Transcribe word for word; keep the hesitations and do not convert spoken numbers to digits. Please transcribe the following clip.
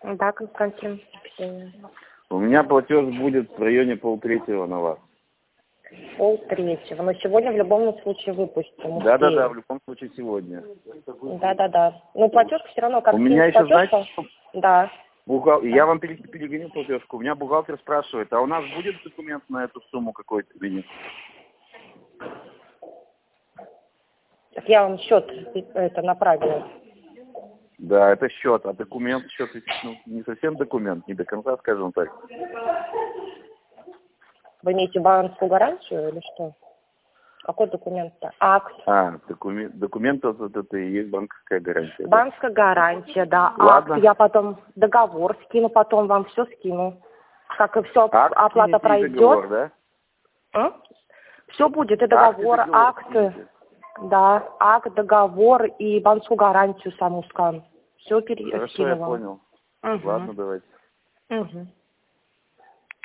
Да, Константин. У меня платеж будет в районе полтретьего на вас. Полтретьего. Но сегодня в любом случае выпустим. Да, да, да, в любом случае сегодня. Да, да, да. Ну, платежка все равно как У меня еще, платежка. знаете, Да. бухгал... да. Я вам перегоню платежку. У меня бухгалтер спрашивает, а у нас будет документ на эту сумму какой-то или нет? Так я вам счет это направила. Да, это счет, а документ, счет, ну, не совсем документ, не до конца, скажем так. Вы имеете банковскую гарантию или что? Какой документ-то? Акт. А, документ, документ вот это и есть банковская гарантия. Банковская да? гарантия, да. Ладно. Акт, я потом договор скину, потом вам все скину. Как и все, акт оплата пройдет. Договор, да? А? Все будет, и договор, акт, и договор акты. Да, акт, договор и банковскую гарантию саму скан. Все пере... Хорошо, скину я вам. понял. Угу. Ладно, давайте. Угу.